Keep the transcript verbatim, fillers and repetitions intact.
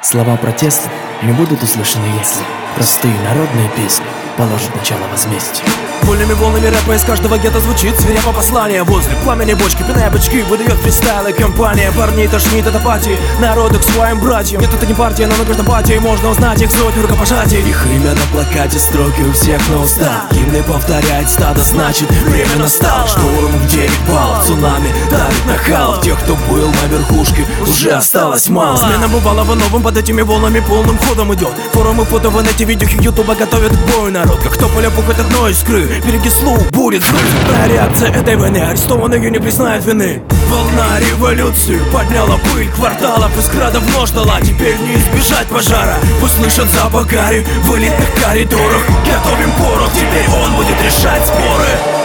Слова протеста не будут услышаны, если простые народные песни положат начало возмездию. Вольными волнами рэпа из каждого гетто звучит свирепо послание. Возле пламени бочки, пиная бочки, выдает фристайлы компания. Парней тошнит от апатии, народу к своим братьям. Нет, это не партия, но на каждом пати можно узнать их сотню рукопожатий. Их имя на плакате, строки у всех на устах. Гимны повторяет стадо, значит время настало. Шторм в девять баллов, цунами давит на халов. Тех, кто был на верхушке, уже осталось мало. Смена бывалого новым, под этими волнами полным ходом идет. Форумы, фото в инете, видео ютуба готовят к бою народ. Как кто поля пухает одной искры, береги слух, будет злых. Цепная реакция этой войны, арестованные не признают вины. Волна революции подняла пыль кварталов, искра давно ждала, теперь не избежать пожара. Пусть слышат запах гари в элитных коридорах. Готовим порох, теперь он будет решать споры.